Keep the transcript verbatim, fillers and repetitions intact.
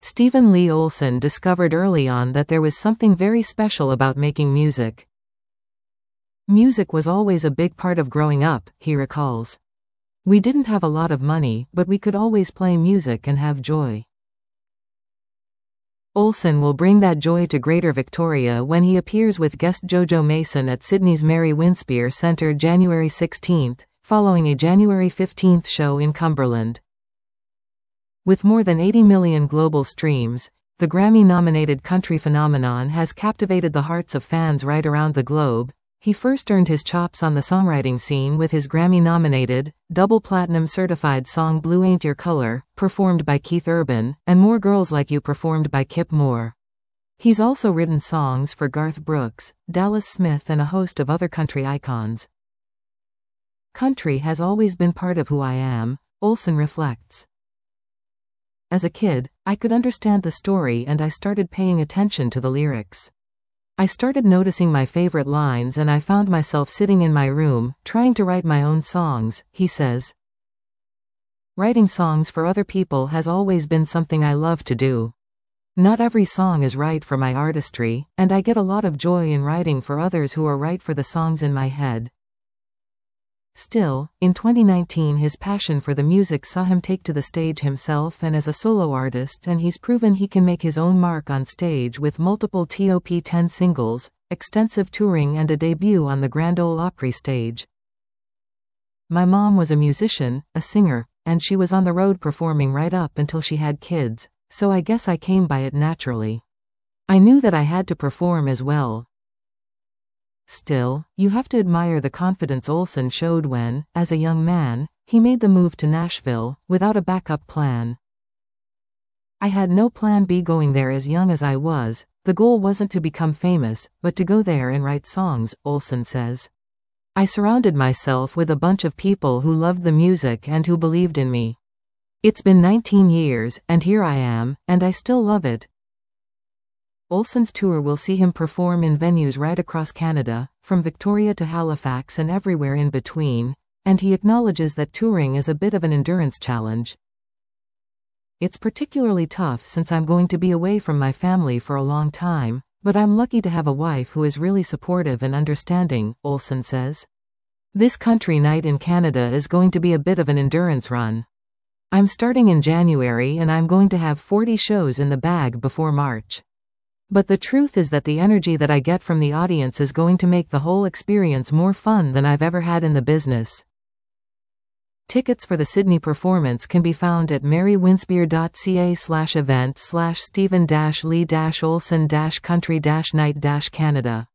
Stephen Lee Olson discovered early on that there was something very special about making music. Music was always a big part of growing up, he recalls. We didn't have a lot of money, but we could always play music and have joy. Olson will bring that joy to Greater Victoria when he appears with guest Jojo Mason at Sydney's Mary Winspear Centre January sixteenth, following a January fifteenth show in Cumberland. With more than eighty million global streams, the Grammy-nominated country phenomenon has captivated the hearts of fans right around the globe. He first earned his chops on the songwriting scene with his Grammy-nominated, double-platinum certified song Blue Ain't Your Color, performed by Keith Urban, and More Girls Like You performed by Kip Moore. He's also written songs for Garth Brooks, Dallas Smith and a host of other country icons. Country has always been part of who I am, Olson reflects. As a kid, I could understand the story and I started paying attention to the lyrics. I started noticing my favorite lines and I found myself sitting in my room, trying to write my own songs, he says. Writing songs for other people has always been something I love to do. Not every song is right for my artistry, and I get a lot of joy in writing for others who are right for the songs in my head. Still, in twenty nineteen his passion for the music saw him take to the stage himself and as a solo artist, and he's proven he can make his own mark on stage with multiple top ten singles, extensive touring and a debut on the Grand Ole Opry stage. My mom was a musician, a singer, and she was on the road performing right up until she had kids, so I guess I came by it naturally. I knew that I had to perform as well. Still, you have to admire the confidence Olson showed when, as a young man, he made the move to Nashville, without a backup plan. I had no plan B going there as young as I was. The goal wasn't to become famous, but to go there and write songs, Olson says. I surrounded myself with a bunch of people who loved the music and who believed in me. It's been nineteen years, and here I am, and I still love it. Olson's tour will see him perform in venues right across Canada, from Victoria to Halifax and everywhere in between, and he acknowledges that touring is a bit of an endurance challenge. It's particularly tough since I'm going to be away from my family for a long time, but I'm lucky to have a wife who is really supportive and understanding, Olson says. This country night in Canada is going to be a bit of an endurance run. I'm starting in January and I'm going to have forty shows in the bag before March. But the truth is that the energy that I get from the audience is going to make the whole experience more fun than I've ever had in the business. Tickets for the Sydney performance can be found at marywinspear.ca slash event slash Stephen Lee Olson Country Night Canada.